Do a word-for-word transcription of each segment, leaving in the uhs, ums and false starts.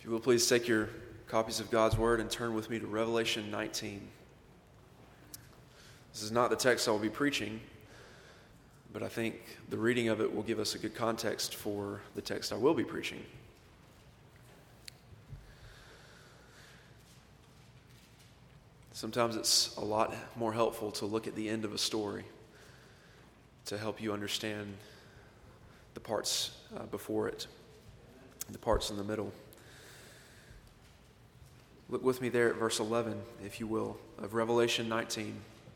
If you will, please take your copies of God's Word and turn with me to Revelation nineteen. This is not the text I will be preaching, but I think the reading of it will give us a good context for the text I will be preaching. Sometimes it's a lot more helpful to look at the end of a story to help you understand the parts uh, before it, the parts in the middle. Look with me there at verse eleven, if you will, of Revelation nineteen.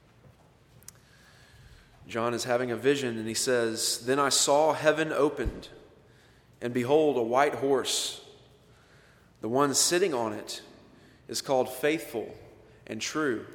John is having a vision, and he says, "Then I saw heaven opened, and behold, a white horse. The one sitting on it is called Faithful and True.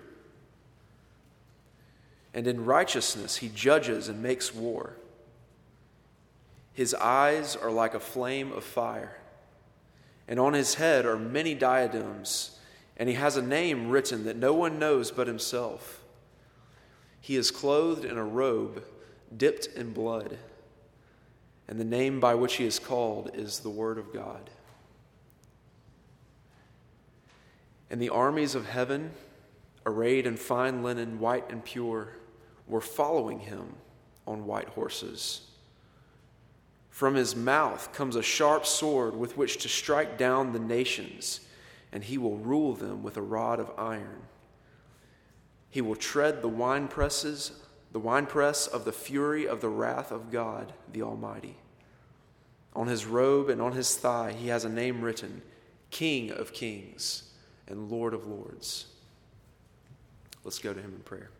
And in righteousness he judges and makes war. His eyes are like a flame of fire, and on his head are many diadems, and he has a name written that no one knows but himself. He is clothed in a robe dipped in blood, and the name by which he is called is the Word of God. And the armies of heaven, arrayed in fine linen, white and pure, were following him on white horses. From his mouth comes a sharp sword with which to strike down the nations, and he will rule them with a rod of iron. He will tread the winepresses, the winepress of the fury of the wrath of God, the Almighty. On his robe and on his thigh he has a name written, King of Kings and Lord of Lords." Let's go to him in prayer.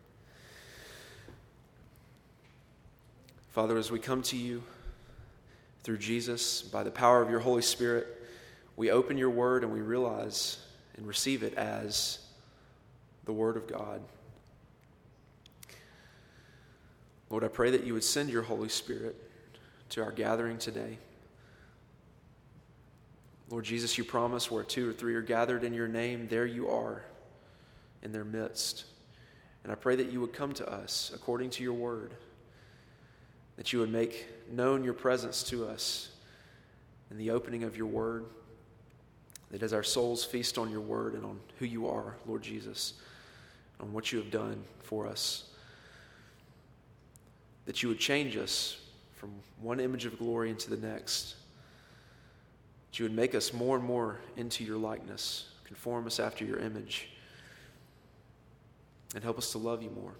Father, as we come to you through Jesus, by the power of your Holy Spirit, we open your word and we realize and receive it as the Word of God. Lord, I pray that you would send your Holy Spirit to our gathering today. Lord Jesus, you promise where two or three are gathered in your name, there you are in their midst. And I pray that you would come to us according to your word, that you would make known your presence to us in the opening of your word, that as our souls feast on your word and on who you are, Lord Jesus, on what you have done for us, that you would change us from one image of glory into the next, that you would make us more and more into your likeness, conform us after your image, and help us to love you more.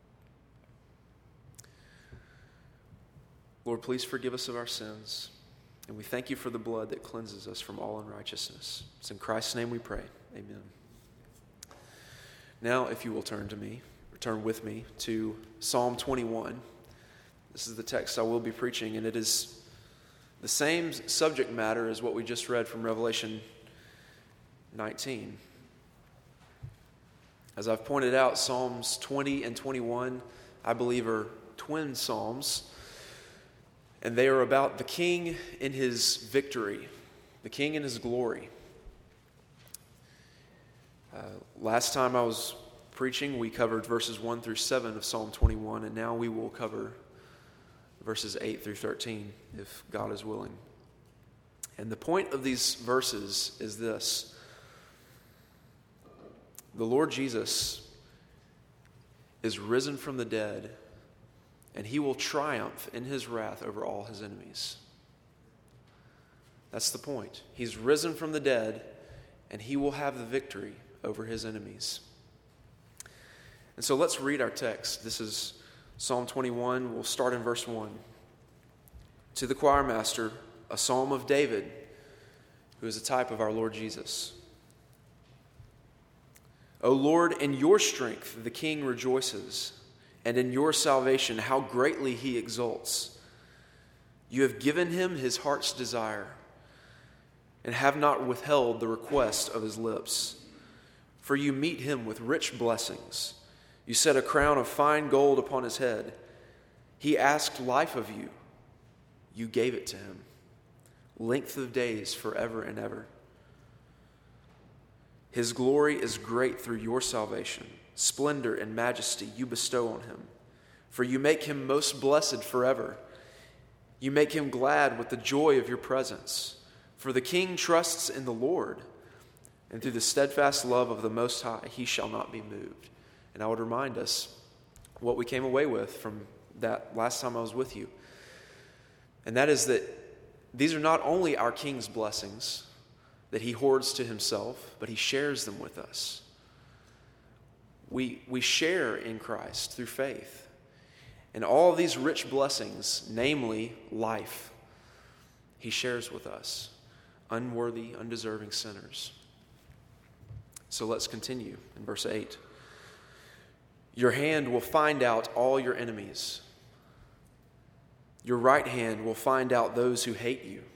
Lord, please forgive us of our sins, and we thank you for the blood that cleanses us from all unrighteousness. It's in Christ's name we pray. Amen. Now, if you will turn to me, or turn with me to Psalm twenty-one. This is the text I will be preaching, and it is the same subject matter as what we just read from Revelation nineteen. As I've pointed out, Psalms twenty and twenty-one, I believe, are twin psalms, and they are about the king in his victory, the king in his glory. Uh, last time I was preaching, we covered verses one through seven of Psalm twenty-one, and now we will cover verses eight through thirteen, if God is willing. And the point of these verses is this: the Lord Jesus is risen from the dead, and he will triumph in his wrath over all his enemies. That's the point. He's risen from the dead, and he will have the victory over his enemies. And so let's read our text. This is Psalm twenty-one. We'll start in verse one. To the choir master, a psalm of David, who is a type of our Lord Jesus. O Lord, in your strength the king rejoices, and in your salvation how greatly he exults. You have given him his heart's desire, and have not withheld the request of his lips. For you meet him with rich blessings. You set a crown of fine gold upon his head. He asked life of you. You gave it to him. Length of days forever and ever. His glory is great through your salvation. Splendor and majesty you bestow on him. For you make him most blessed forever. You make him glad with the joy of your presence. For the king trusts in the Lord, and through the steadfast love of the Most High, he shall not be moved. And I would remind us what we came away with from that last time I was with you. And that is that these are not only our king's blessings that he hoards to himself, but he shares them with us. We, we share in Christ through faith. And all of these rich blessings, namely life, he shares with us, unworthy, undeserving sinners. So let's continue in verse eight. Your hand will find out all your enemies. Your right hand will find out those who hate you.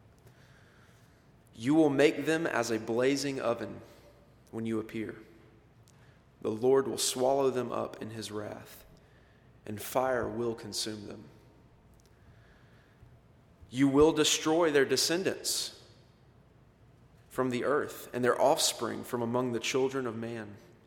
You will make them as a blazing oven when you appear. The Lord will swallow them up in his wrath, and fire will consume them. You will destroy their descendants from the earth, and their offspring from among the children of man.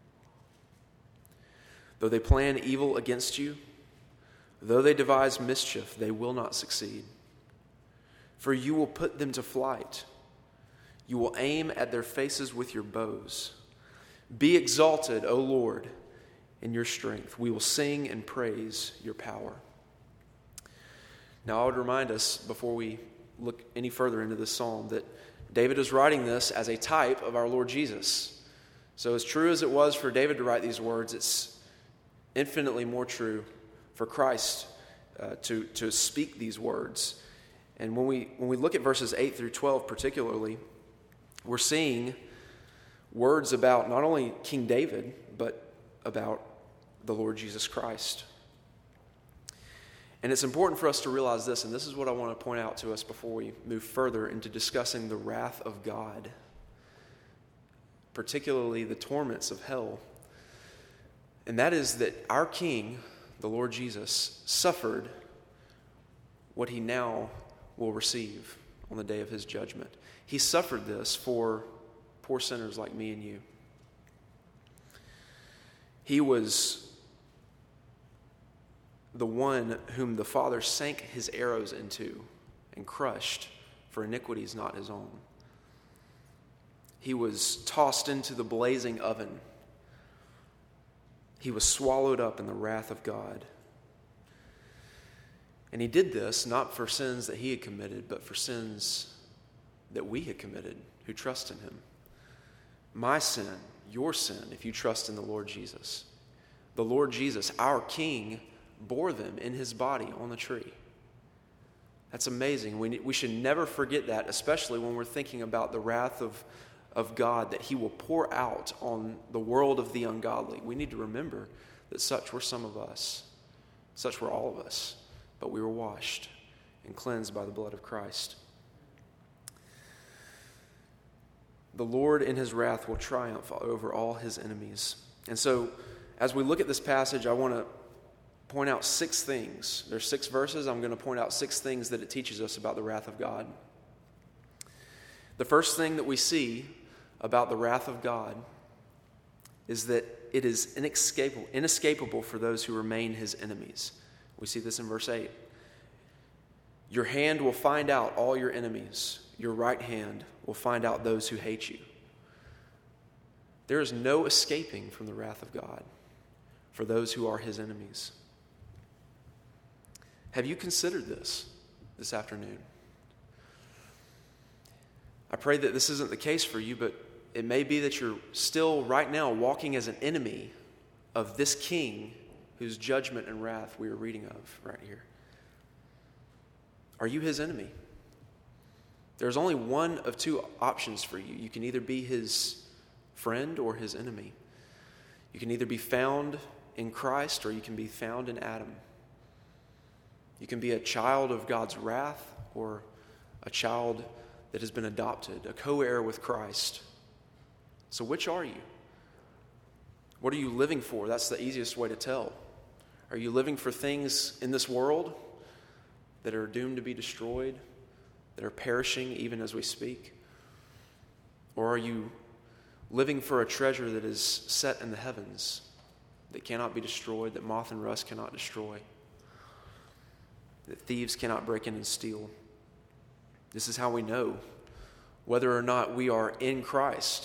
Though they plan evil against you, though they devise mischief, they will not succeed. For you will put them to flight. You will aim at their faces with your bows. Be exalted, O Lord, in your strength. We will sing and praise your power. Now, I would remind us, before we look any further into this psalm, that David is writing this as a type of our Lord Jesus. So as true as it was for David to write these words, it's infinitely more true for Christ uh, to, to speak these words. And when we, when we look at verses eight through twelve particularly, we're seeing words about not only King David, but about the Lord Jesus Christ. And it's important for us to realize this, and this is what I want to point out to us before we move further into discussing the wrath of God, particularly the torments of hell. And that is that our King, the Lord Jesus, suffered what he now will receive on the day of his judgment. He suffered this for poor sinners like me and you. He was the one whom the Father sank his arrows into and crushed for iniquities not his own. He was tossed into the blazing oven. He was swallowed up in the wrath of God. And he did this not for sins that he had committed, but for sins that we had committed who trust in him. My sin, your sin, if you trust in the Lord Jesus. The Lord Jesus, our King, bore them in his body on the tree. That's amazing. We, we should never forget that, especially when we're thinking about the wrath of, of God that he will pour out on the world of the ungodly. We need to remember that such were some of us. Such were all of us. But we were washed and cleansed by the blood of Christ. The Lord in his wrath will triumph over all his enemies. And so, as we look at this passage, I want to point out six things. There's six verses. I'm going to point out six things that it teaches us about the wrath of God. The first thing that we see about the wrath of God is that it is inescapable, inescapable for those who remain his enemies. We see this in verse eight. Your hand will find out all your enemies. Your right hand will find out those who hate you. There is no escaping from the wrath of God for those who are his enemies. Have you considered this this afternoon? I pray that this isn't the case for you, but it may be that you're still right now walking as an enemy of this king whose judgment and wrath we are reading of right here. Are you his enemy? There's only one of two options for you. You can either be his friend or his enemy. You can either be found in Christ or you can be found in Adam. You can be a child of God's wrath or a child that has been adopted, a co-heir with Christ. So which are you? What are you living for? That's the easiest way to tell. Are you living for things in this world that are doomed to be destroyed, that are perishing even as we speak? Or are you living for a treasure that is set in the heavens, that cannot be destroyed, that moth and rust cannot destroy, that thieves cannot break in and steal? This is how we know whether or not we are in Christ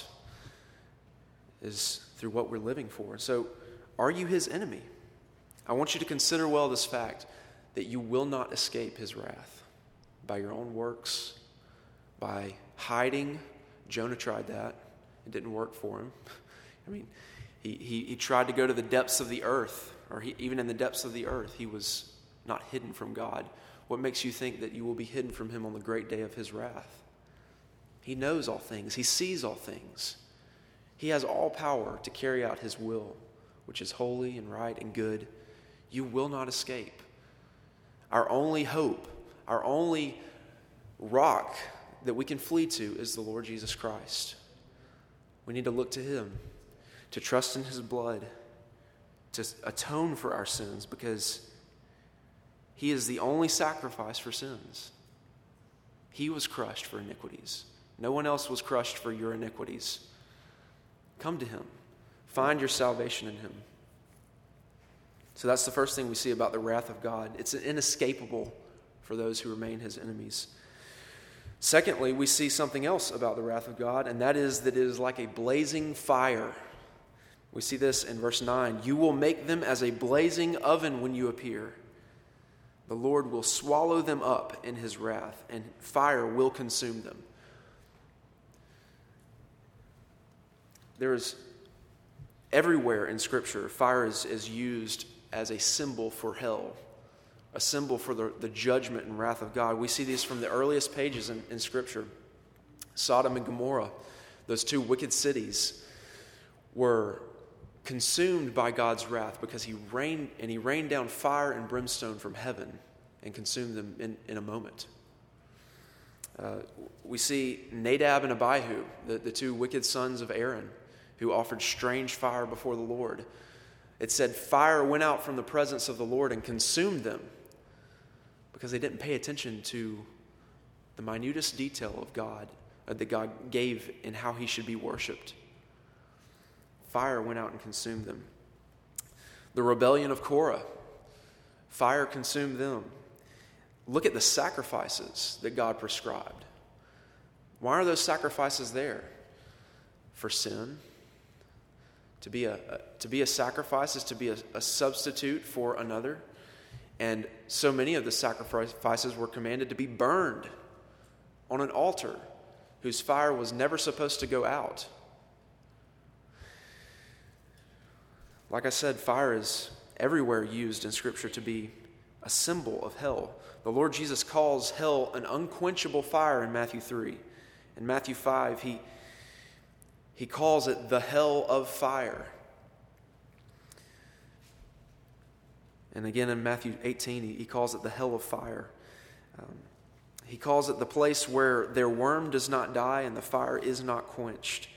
is through what we're living for. So, are you his enemy? I want you to consider well this fact that you will not escape his wrath by your own works, by hiding. Jonah tried that. It didn't work for him. I mean, he, he, he tried to go to the depths of the earth, or he, even in the depths of the earth, he was not hidden from God. What makes you think that you will be hidden from him on the great day of his wrath? He knows all things. He sees all things. He has all power to carry out his will, which is holy and right and good. You will not escape. Our only hope, our only rock that we can flee to is the Lord Jesus Christ. We need to look to him, to trust in his blood, to atone for our sins, because he is the only sacrifice for sins. He was crushed for iniquities. No one else was crushed for your iniquities. Come to him. Find your salvation in him. So that's the first thing we see about the wrath of God. It's inescapable for those who remain his enemies. Secondly, we see something else about the wrath of God, and that is that it is like a blazing fire. We see this in verse nine. You will make them as a blazing oven when you appear. The Lord will swallow them up in his wrath, and fire will consume them. There is, everywhere in Scripture, fire is, is used as a symbol for hell, a symbol for the, the judgment and wrath of God. We see these from the earliest pages in, in Scripture. Sodom and Gomorrah, those two wicked cities, were consumed by God's wrath because he rained, and he rained down fire and brimstone from heaven and consumed them in, in a moment. Uh, we see Nadab and Abihu, the, the two wicked sons of Aaron, who offered strange fire before the Lord. It said fire went out from the presence of the Lord and consumed them because they didn't pay attention to the minutest detail of God, uh, that God gave in how he should be worshipped. Fire went out and consumed them. The rebellion of Korah, fire consumed them. Look at the sacrifices that God prescribed. Why are those sacrifices there? For sin. To be a, a to be a sacrifice is to be a, a substitute for another. And so many of the sacrifices were commanded to be burned on an altar whose fire was never supposed to go out. Like I said, fire is everywhere used in Scripture to be a symbol of hell. The Lord Jesus calls hell an unquenchable fire in Matthew three. In Matthew five, he, he calls it the hell of fire. And again in Matthew eighteen, he, he calls it the hell of fire. Um, he calls it the place where their worm does not die and the fire is not quenched.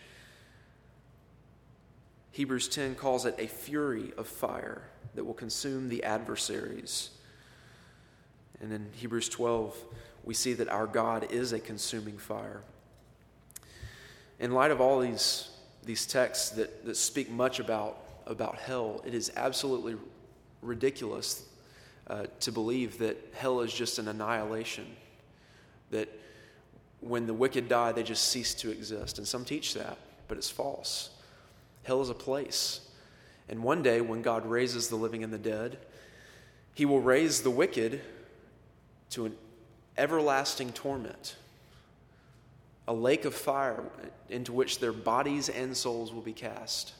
Hebrews ten calls it a fury of fire that will consume the adversaries. And in Hebrews twelve, we see that our God is a consuming fire. In light of all these, these texts that, that speak much about, about hell, it is absolutely ridiculous uh, to believe that hell is just an annihilation, that when the wicked die, they just cease to exist. And some teach that, but it's false. Hell is a place. And one day, when God raises the living and the dead, he will raise the wicked to an everlasting torment, a lake of fire into which their bodies and souls will be cast.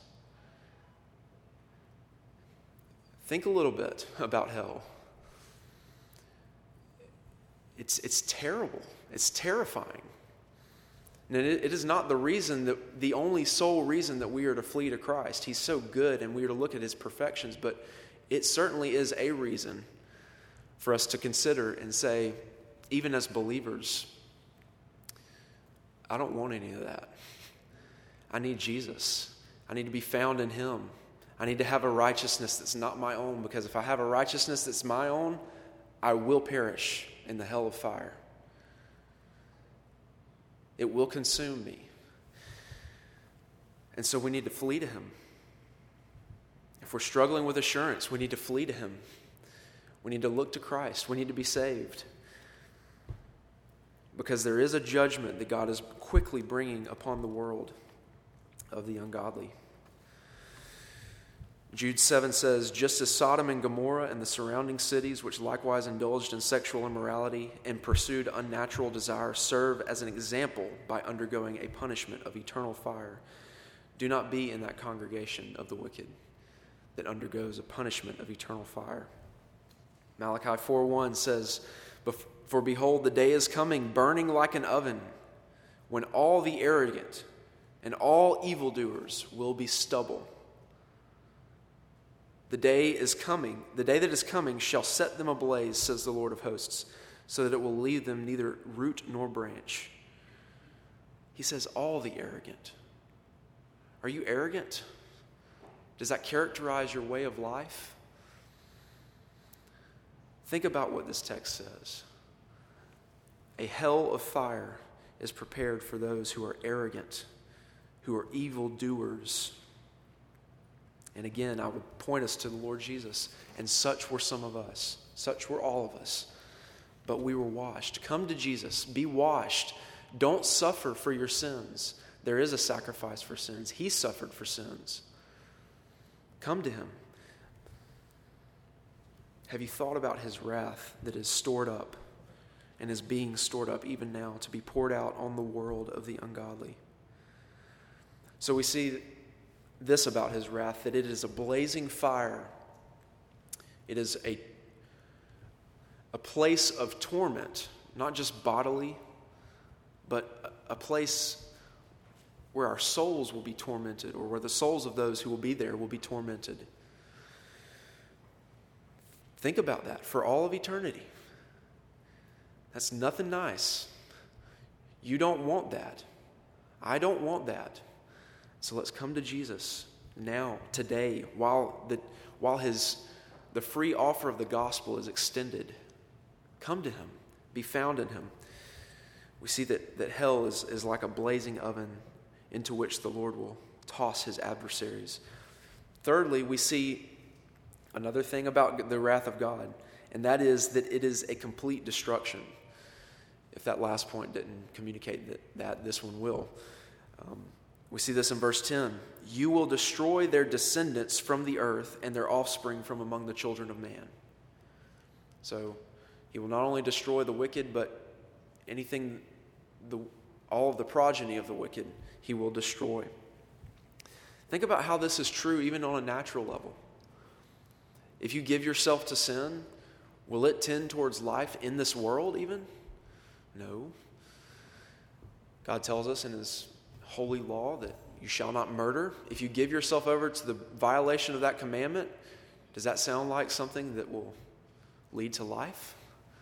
Think a little bit about hell. It's, it's terrible. It's terrifying. And it, it is not the reason that the only sole reason that we are to flee to Christ. He's so good and we are to look at his perfections, but it certainly is a reason for us to consider and say, even as believers, I don't want any of that. I need Jesus. I need to be found in him. I need to have a righteousness that's not my own, because if I have a righteousness that's my own, I will perish in the hell of fire. It will consume me. And so we need to flee to him. If we're struggling with assurance, we need to flee to him. We need to look to Christ. We need to be saved. because there is a judgment that God is quickly bringing upon the world of the ungodly. Jude seven says, just as Sodom and Gomorrah and the surrounding cities, which likewise indulged in sexual immorality and pursued unnatural desire, serve as an example by undergoing a punishment of eternal fire, do not be in that congregation of the wicked that undergoes a punishment of eternal fire. Malachi four one says, for behold, the day is coming, burning like an oven, when all the arrogant and all evildoers will be stubble. The day is coming, the day that is coming shall set them ablaze, says the Lord of hosts, so that it will leave them neither root nor branch. He says, all the arrogant. Are you arrogant? Does that characterize your way of life? Think about what this text says. A hell of fire is prepared for those who are arrogant, who are evildoers. And again, I would point us to the Lord Jesus. And such were some of us. Such were all of us. But we were washed. Come to Jesus. Be washed. Don't suffer for your sins. There is a sacrifice for sins. He suffered for sins. Come to him. Have you thought about his wrath that is stored up and is being stored up even now to be poured out on the world of the ungodly? So we see this about his wrath, that it is a blazing fire. It is a, a place of torment, not just bodily, but a, a place where our souls will be tormented, or where the souls of those who will be there will be tormented. Think about that for all of eternity. That's nothing nice. You don't want that. I don't want that. So let's come to Jesus now, today, while the while his the free offer of the gospel is extended. Come to him. Be found in him. We see that, that hell is, is like a blazing oven into which the Lord will toss his adversaries. Thirdly, we see another thing about the wrath of God, and that is that it is a complete destruction. If that last point didn't communicate that, that this one will. Um, We see this in verse ten. You will destroy their descendants from the earth and their offspring from among the children of man. So he will not only destroy the wicked, but anything, the, all of the progeny of the wicked, he will destroy. Think about how this is true even on a natural level. If you give yourself to sin, will it tend towards life in this world even? No. God tells us in his holy law that you shall not murder. If you give yourself over to the violation of that commandment, does that sound like something that will lead to life?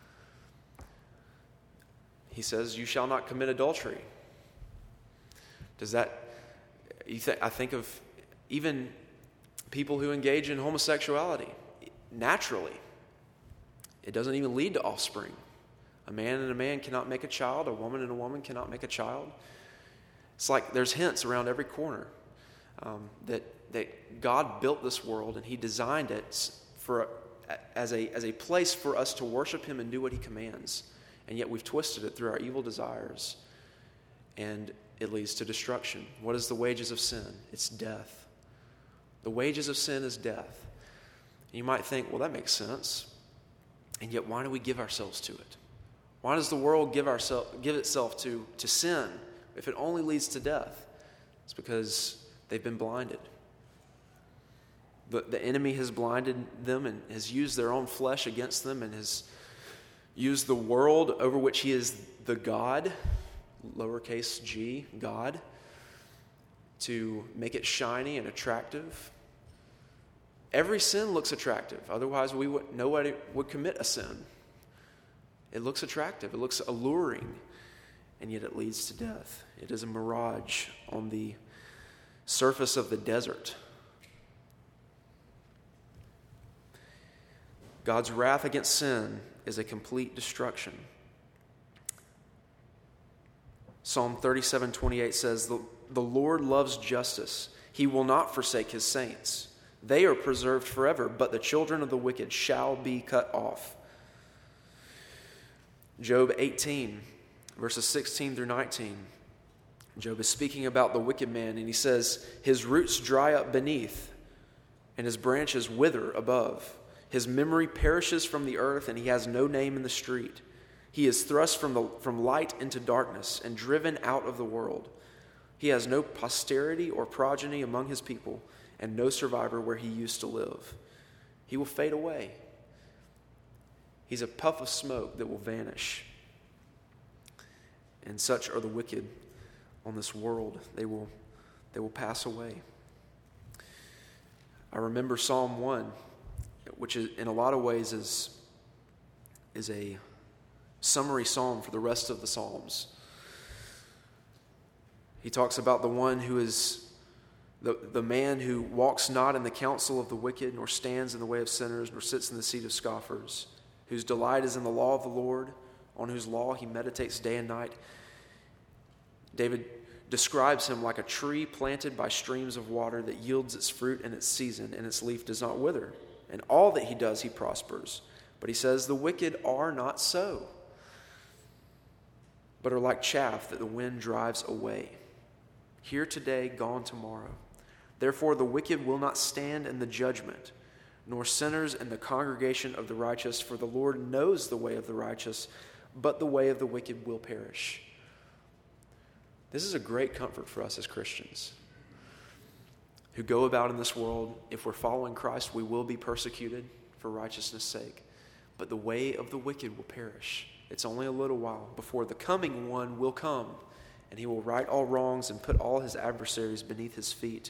He says, you shall not commit adultery. Does that, you think, I think of even people who engage in homosexuality. Naturally, it doesn't even lead to offspring. A man and a man cannot make a child. A woman and a woman cannot make a child. It's like there's hints around every corner um, that that God built this world and he designed it for as a as a place for us to worship him and do what he commands. And yet we've twisted it through our evil desires, and it leads to destruction. What is the wages of sin? It's death. The wages of sin is death. And you might think, well, that makes sense. And yet why do we give ourselves to it? Why does the world give ourselves give itself to, to sin if it only leads to death? It's because they've been blinded. The, the enemy has blinded them and has used their own flesh against them and has used the world over which he is the God, lowercase g, God, to make it shiny and attractive. Every sin looks attractive. Otherwise, we would, nobody would commit a sin. It looks attractive. It looks alluring. And yet it leads to death. It is a mirage on the surface of the desert. God's wrath against sin is a complete destruction. Psalm thirty-seven twenty-eight says, the, the Lord loves justice. He will not forsake his saints. They are preserved forever, but the children of the wicked shall be cut off. Job eighteen, verses sixteen through nineteen. Job is speaking about the wicked man, and he says, his roots dry up beneath, and his branches wither above. His memory perishes from the earth, and he has no name in the street. He is thrust from, the, from light into darkness and driven out of the world. He has no posterity or progeny among his people, and no survivor where he used to live. He will fade away. He's a puff of smoke that will vanish. And such are the wicked on this world. They will, they will pass away. I remember Psalm one, which is, in a lot of ways is, is a summary psalm for the rest of the Psalms. He talks about the one who is the, the man who walks not in the counsel of the wicked, nor stands in the way of sinners, nor sits in the seat of scoffers, whose delight is in the law of the Lord, on whose law he meditates day and night. David describes him like a tree planted by streams of water that yields its fruit in its season, and its leaf does not wither. And all that he does, he prospers. But he says, the wicked are not so, but are like chaff that the wind drives away. Here today, gone tomorrow. Therefore the wicked will not stand in the judgment, nor sinners in the congregation of the righteous, for the Lord knows the way of the righteous, but the way of the wicked will perish. This is a great comfort for us as Christians who go about in this world. If we're following Christ, we will be persecuted for righteousness' sake, but the way of the wicked will perish. It's only a little while before the coming one will come, and he will right all wrongs and put all his adversaries beneath his feet.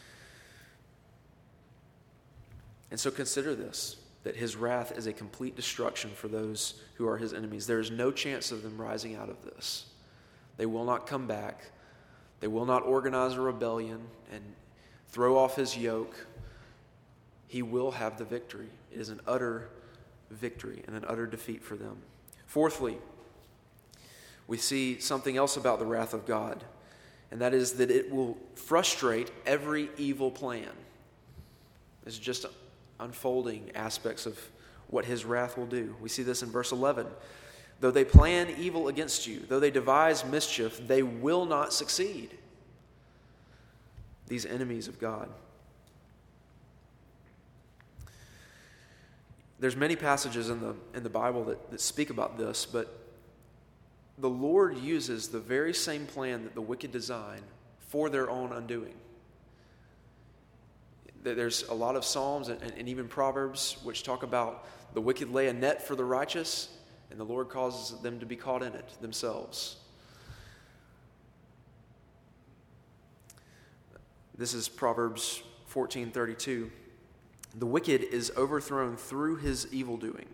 And so consider this, that his wrath is a complete destruction for those who are his enemies. There is no chance of them rising out of this. They will not come back. They will not organize a rebellion and throw off his yoke. He will have the victory. It is an utter victory and an utter defeat for them. Fourthly, we see something else about the wrath of God, and that is that it will frustrate every evil plan. It's just unfolding aspects of what his wrath will do. We see this in verse eleven. Though they plan evil against you, though they devise mischief, they will not succeed. These enemies of God. There's many passages in the in the Bible that, that speak about this, but the Lord uses the very same plan that the wicked design for their own undoing. There's a lot of Psalms and, and even Proverbs which talk about the wicked lay a net for the righteous, and the Lord causes them to be caught in it themselves. This is Proverbs fourteen thirty-two. The wicked is overthrown through his evil doing.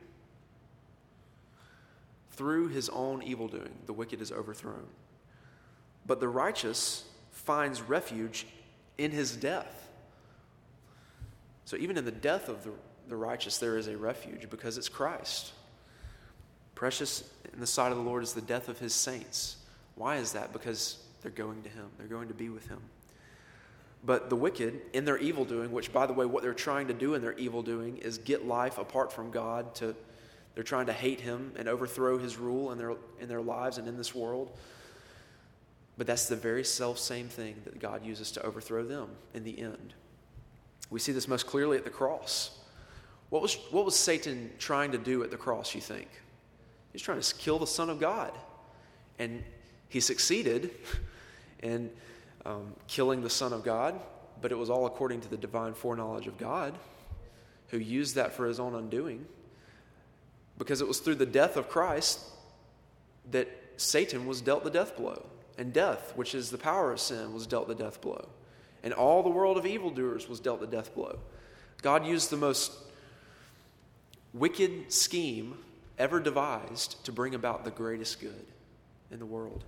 Through his own evil doing, the wicked is overthrown. But the righteous finds refuge in his death. So even in the death of the, the righteous, there is a refuge because it's Christ. Precious in the sight of the Lord is the death of his saints. Why is that? Because they're going to him. They're going to be with him. But the wicked, in their evil doing, which, by the way, what they're trying to do in their evil doing is get life apart from God. To, they're trying to hate him and overthrow his rule in their, in their lives and in this world. But that's the very self-same thing that God uses to overthrow them in the end. We see this most clearly at the cross. What was, what was Satan trying to do at the cross, you think? He was trying to kill the Son of God. And he succeeded in um, killing the Son of God, but it was all according to the divine foreknowledge of God, who used that for his own undoing. Because it was through the death of Christ that Satan was dealt the death blow. And death, which is the power of sin, was dealt the death blow. And all the world of evildoers was dealt the death blow. God used the most wicked scheme ever devised to bring about the greatest good in the world.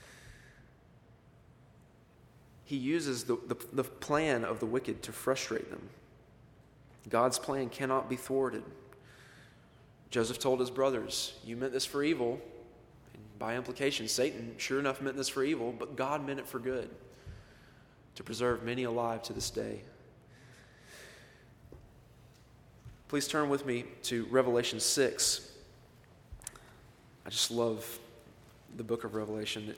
He uses the, the, the plan of the wicked to frustrate them. God's plan cannot be thwarted. Joseph told his brothers, you meant this for evil. And by implication, Satan sure enough meant this for evil, but God meant it for good, to preserve many alive to this day. Please turn with me to Revelation six. I just love the book of Revelation.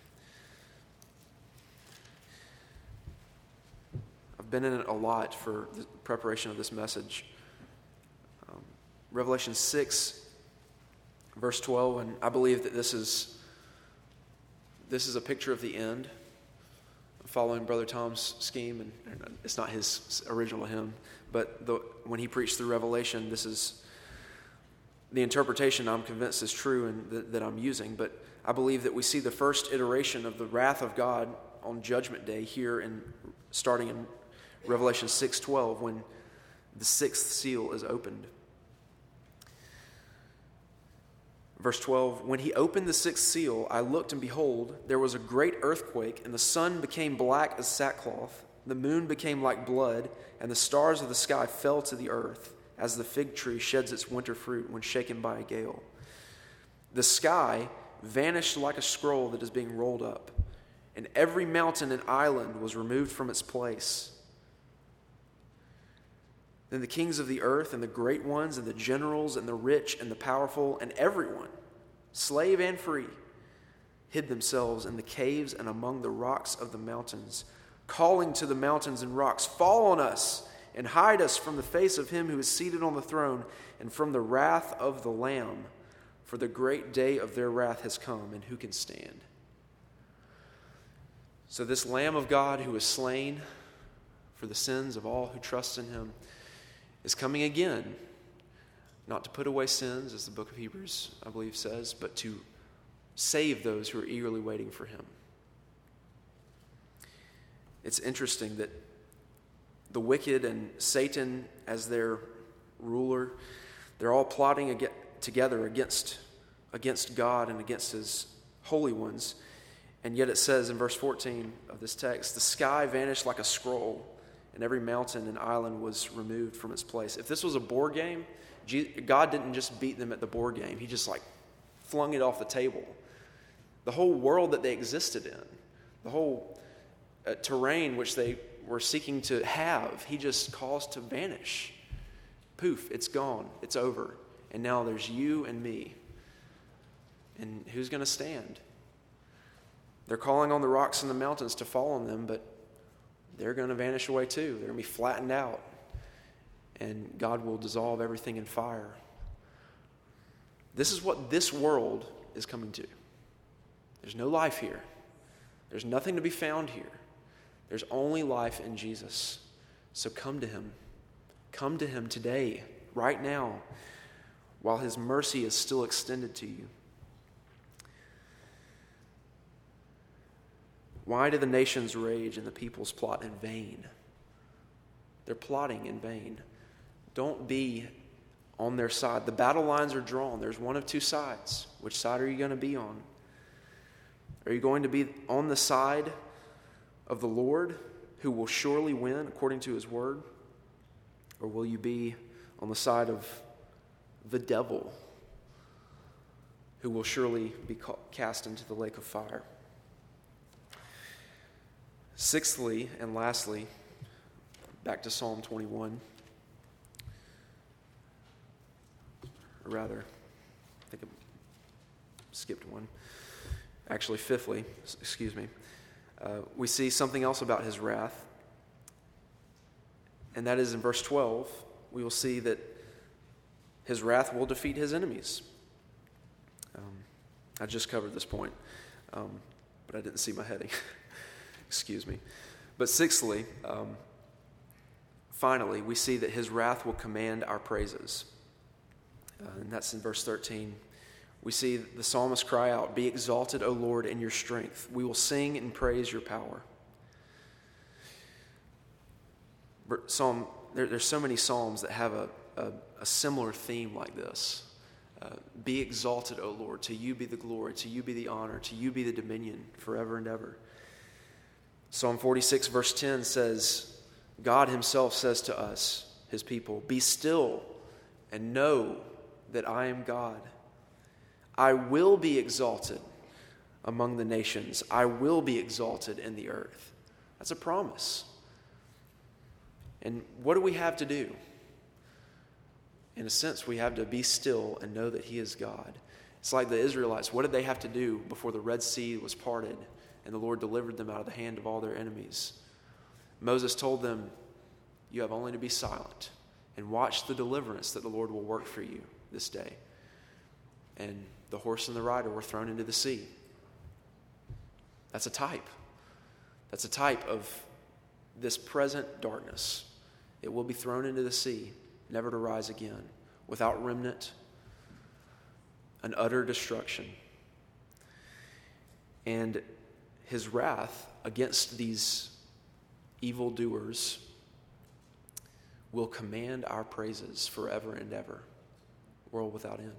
I've been in it a lot for the preparation of this message. Um, Revelation six, verse twelve, and I believe that this is this is a picture of the end, following Brother Tom's scheme, and it's not his original hymn, but the, when he preached through Revelation, this is the interpretation I'm convinced is true and that, that I'm using. But I believe that we see the first iteration of the wrath of God on Judgment Day here, in starting in Revelation six twelve, when the sixth seal is opened. Verse twelve, when he opened the sixth seal, I looked, and behold, there was a great earthquake, and the sun became black as sackcloth, the moon became like blood, and the stars of the sky fell to the earth, as the fig tree sheds its winter fruit when shaken by a gale. The sky vanished like a scroll that is being rolled up, and every mountain and island was removed from its place. Then the kings of the earth, and the great ones, and the generals, and the rich, and the powerful, and everyone, slave and free, hid themselves in the caves and among the rocks of the mountains, calling to the mountains and rocks, fall on us, and hide us from the face of him who is seated on the throne, and from the wrath of the Lamb, for the great day of their wrath has come, and who can stand? So this Lamb of God who was slain for the sins of all who trust in him is coming again, not to put away sins, as the book of Hebrews, I believe, says, but to save those who are eagerly waiting for him. It's interesting that the wicked and Satan as their ruler, they're all plotting ag- together against, against God and against his holy ones. And yet it says in verse fourteen of this text, the sky vanished like a scroll, and every mountain and island was removed from its place. If this was a board game, God didn't just beat them at the board game. He just like flung it off the table. The whole world that they existed in, the whole uh, terrain which they were seeking to have, he just caused to vanish. Poof, it's gone. It's over. And now there's you and me. And who's going to stand? They're calling on the rocks and the mountains to fall on them, but they're going to vanish away too. They're going to be flattened out. And God will dissolve everything in fire. This is what this world is coming to. There's no life here. There's nothing to be found here. There's only life in Jesus. So come to him. Come to him today, right now, while his mercy is still extended to you. Why do the nations rage and the peoples plot in vain? They're plotting in vain. Don't be on their side. The battle lines are drawn. There's one of two sides. Which side are you going to be on? Are you going to be on the side of the Lord, who will surely win according to his word? Or will you be on the side of the devil, who will surely be cast into the lake of fire? Sixthly and lastly, back to Psalm twenty-one. Or rather, I think I skipped one. Actually, fifthly, excuse me, uh, we see something else about his wrath. And that is in verse twelve, we will see that his wrath will defeat his enemies. Um, I just covered this point, um, but I didn't see my heading. Excuse me. But sixthly, um, finally, we see that his wrath will command our praises. Uh, and that's in verse thirteen. We see the psalmist cry out, "Be exalted, O Lord, in your strength. We will sing and praise your power." Psalm, there, there's so many psalms that have a, a, a similar theme like this. Uh, be exalted, O Lord. To you be the glory. To you be the honor. To you be the dominion forever and ever. Psalm forty-six verse ten says, God himself says to us, his people, "Be still and know that I am God. I will be exalted among the nations. I will be exalted in the earth." That's a promise. And what do we have to do? In a sense, we have to be still and know that he is God. It's like the Israelites. What did they have to do before the Red Sea was parted and the Lord delivered them out of the hand of all their enemies? Moses told them, you have only to be silent and watch the deliverance that the Lord will work for you this day. And the horse and the rider were thrown into the sea. That's a type. That's a type of this present darkness. It will be thrown into the sea, never to rise again, without remnant, an utter destruction. And his wrath against these evildoers will command our praises forever and ever, world without end.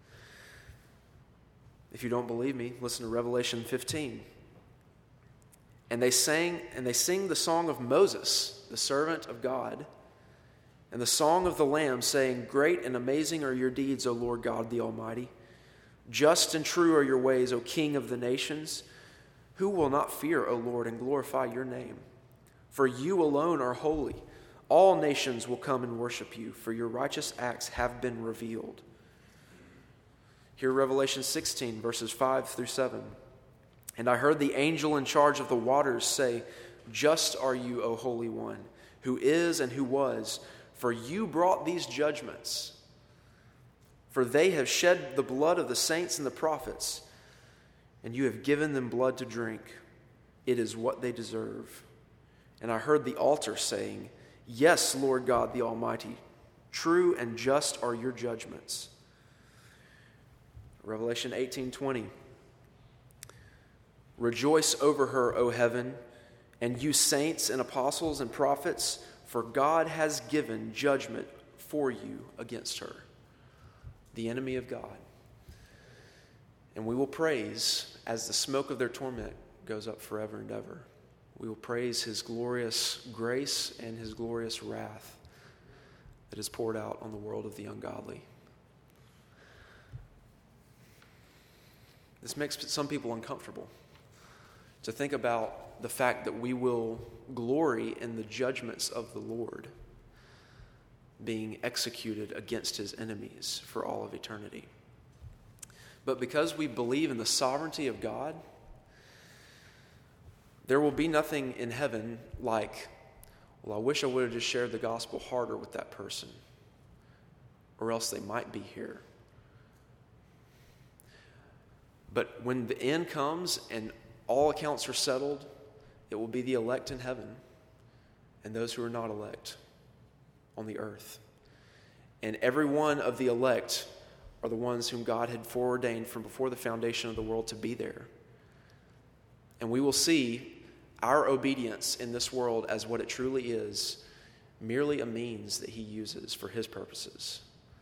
If you don't believe me, listen to Revelation fifteen. And they sang, and they sing the song of Moses, the servant of God, and the song of the Lamb, saying, great and amazing are your deeds, O Lord God the Almighty. Just and true are your ways, O King of the nations. Who will not fear, O Lord, and glorify your name? For you alone are holy. All nations will come and worship you, for your righteous acts have been revealed. Here, Revelation sixteen, verses five through seven. And I heard the angel in charge of the waters say, just are you, O Holy One, who is and who was, for you brought these judgments. For they have shed the blood of the saints and the prophets, and you have given them blood to drink. It is what they deserve. And I heard the altar saying, yes, Lord God the Almighty, true and just are your judgments. Revelation eighteen twenty. Rejoice over her, O heaven, and you saints and apostles and prophets, for God has given judgment for you against her, the enemy of God. And we will praise as the smoke of their torment goes up forever and ever. We will praise his glorious grace and his glorious wrath that is poured out on the world of the ungodly. This makes some people uncomfortable to think about the fact that we will glory in the judgments of the Lord being executed against his enemies for all of eternity. But because we believe in the sovereignty of God, there will be nothing in heaven like, well, I wish I would have just shared the gospel harder with that person, or else they might be here. But when the end comes and all accounts are settled, it will be the elect in heaven and those who are not elect on the earth. And every one of the elect are the ones whom God had foreordained from before the foundation of the world to be there. And we will see our obedience in this world as what it truly is, merely a means that he uses for his purposes.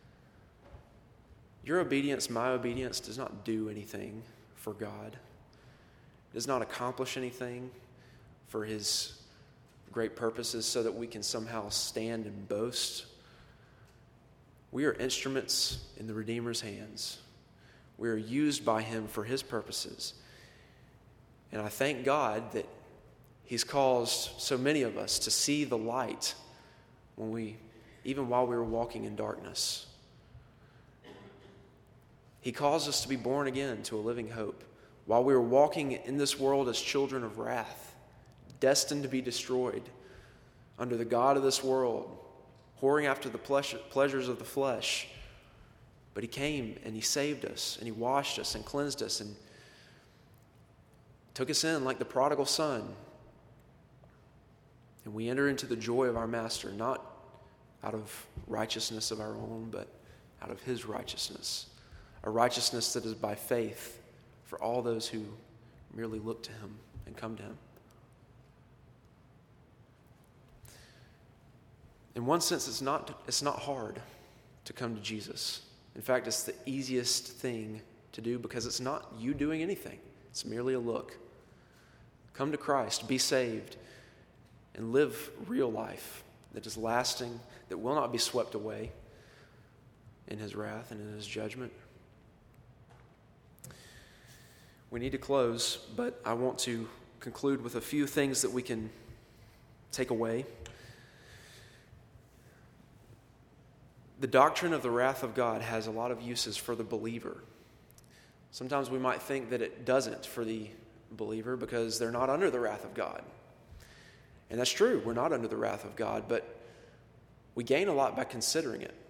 Your obedience, my obedience, does not do anything for God. It does not accomplish anything for his great purposes so that we can somehow stand and boast. We are instruments in the Redeemer's hands. We are used by him for his purposes. And I thank God that he's caused so many of us to see the light when we, even while we were walking in darkness. He caused us to be born again to a living hope while we were walking in this world as children of wrath, destined to be destroyed under the god of this world, whoring after the pleasures of the flesh. But he came and he saved us and he washed us and cleansed us and took us in like the prodigal son. And we enter into the joy of our master, not out of righteousness of our own, but out of his righteousness. A righteousness that is by faith for all those who merely look to him and come to him. In one sense, it's not, it's not hard to come to Jesus. In fact, it's the easiest thing to do because it's not you doing anything. It's merely a look. Come to Christ, be saved, and live real life that is lasting, that will not be swept away in his wrath and in his judgment. We need to close, but I want to conclude with a few things that we can take away. The doctrine of the wrath of God has a lot of uses for the believer. Sometimes we might think that it doesn't for the believer because they're not under the wrath of God. And that's true, we're not under the wrath of God, but we gain a lot by considering it.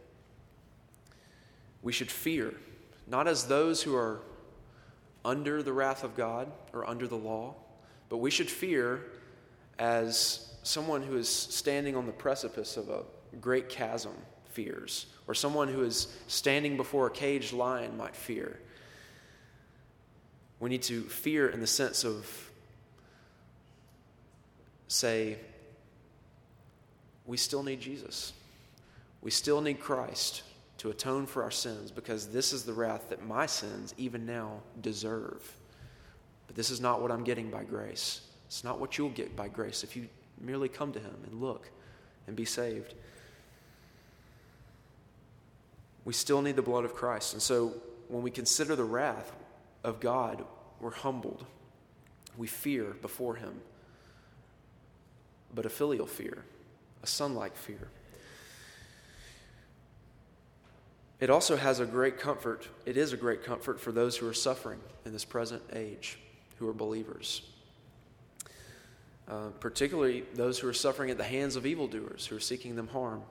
We should fear, not as those who are under the wrath of God or under the law, but we should fear as someone who is standing on the precipice of a great chasm fears, or someone who is standing before a caged lion might fear. We need to fear in the sense of, say, we still need Jesus. We still need Christ to atone for our sins, because this is the wrath that my sins even now deserve. But this is not what I'm getting by grace. It's not what you'll get by grace if you merely come to him and look and be saved. We still need the blood of Christ. And so when we consider the wrath of God, we're humbled. We fear before him. But a filial fear, a son-like fear. It also has a great comfort. It is a great comfort for those who are suffering in this present age, who are believers. Uh, particularly those who are suffering at the hands of evildoers, who are seeking them harm.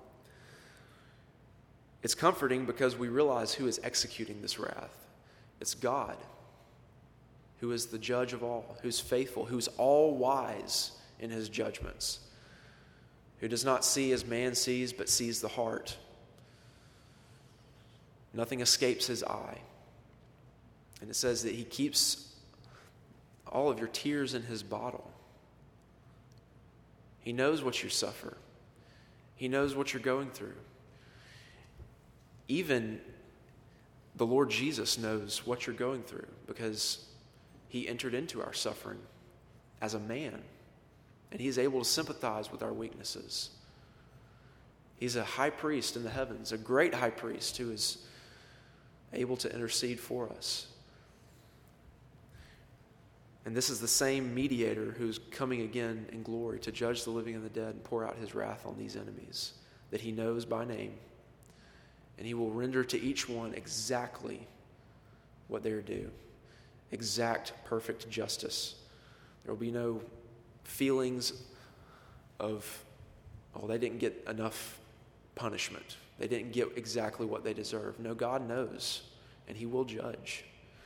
It's comforting because we realize who is executing this wrath. It's God, who is the judge of all, who's faithful, who's all-wise in his judgments, who does not see as man sees, but sees the heart. Nothing escapes his eye. And it says that he keeps all of your tears in his bottle. He knows what you suffer. He knows what you're going through. Even the Lord Jesus knows what you're going through, because he entered into our suffering as a man, and he is able to sympathize with our weaknesses. He's a high priest in the heavens, a great high priest who is able to intercede for us. And this is the same mediator who's coming again in glory to judge the living and the dead and pour out his wrath on these enemies that he knows by name. And he will render to each one exactly what they are due. Exact, perfect justice. There will be no feelings of, oh, they didn't get enough punishment. They didn't get exactly what they deserve. No, God knows, and he will judge.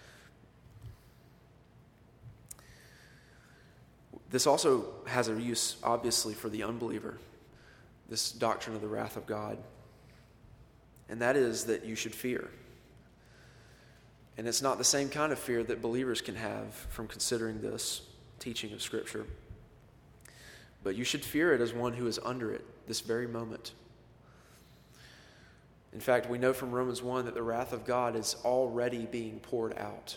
This also has a use, obviously, for the unbeliever, this doctrine of the wrath of God. And that is that you should fear. And it's not the same kind of fear that believers can have from considering this teaching of Scripture. But you should fear it as one who is under it this very moment. In fact, we know from Romans one that the wrath of God is already being poured out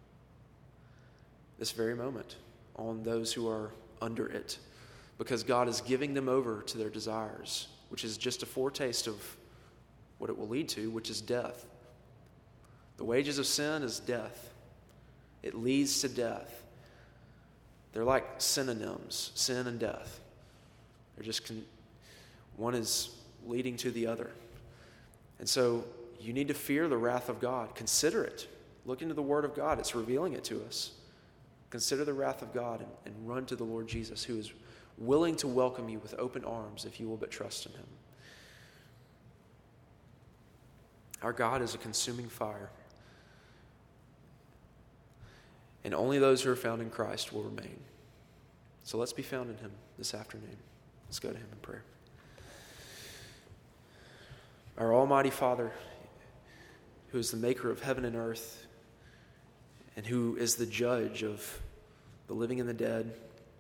this very moment on those who are under it, because God is giving them over to their desires, which is just a foretaste of what it will lead to, which is death. The wages of sin is death. It leads to death. They're like synonyms, sin and death. They're just, con- one is leading to the other. And so you need to fear the wrath of God. Consider it. Look into the Word of God. It's revealing it to us. Consider the wrath of God and, and run to the Lord Jesus, who is willing to welcome you with open arms if you will but trust in him. Our God is a consuming fire, and only those who are found in Christ will remain. So let's be found in him this afternoon. Let's go to him in prayer. Our Almighty Father, who is the maker of heaven and earth, and who is the judge of the living and the dead,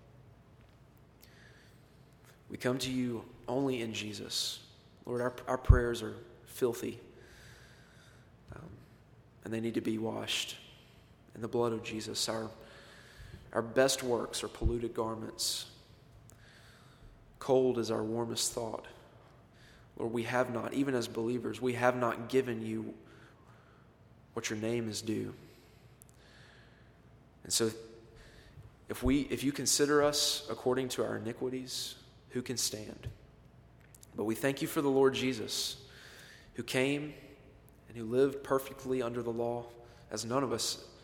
we come to you only in Jesus. Lord, our, our prayers are filthy, um, and they need to be washed in the blood of Jesus. Our, our best works are polluted garments. Cold is our warmest thought. Lord, we have not, even as believers, we have not given you what your name is due. And so if we if you consider us according to our iniquities, who can stand? But we thank you for the Lord Jesus, who came and who lived perfectly under the law, as none of us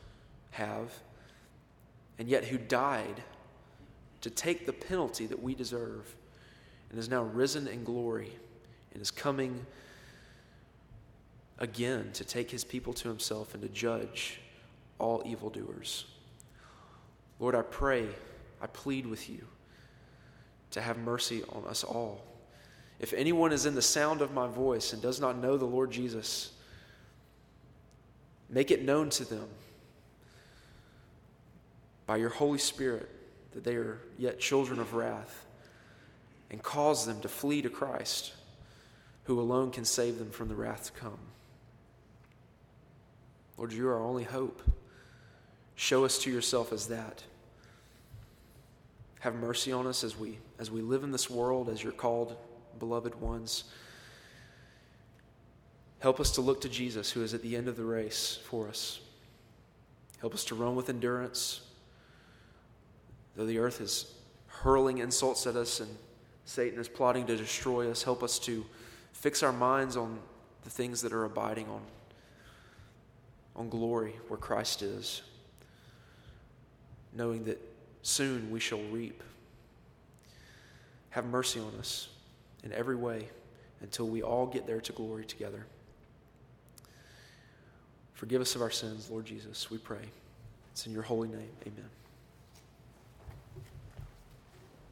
have, and yet who died to take the penalty that we deserve, and is now risen in glory and is coming again to take his people to himself and to judge all evildoers. Lord, I pray, I plead with you to have mercy on us all. If anyone is in the sound of my voice and does not know the Lord Jesus, make it known to them by your Holy Spirit that they are yet children of wrath, and cause them to flee to Christ, who alone can save them from the wrath to come. Lord, you are our only hope. Show us to yourself as that. Have mercy on us as we as we live in this world as your called, beloved ones. Help us to look to Jesus, who is at the end of the race for us. Help us to run with endurance. Though the earth is hurling insults at us and Satan is plotting to destroy us, help us to fix our minds on the things that are abiding, on, on glory where Christ is, knowing that soon we shall reap. Have mercy on us in every way until we all get there to glory together. Forgive us of our sins, Lord Jesus, we pray. It's in your holy name. Amen.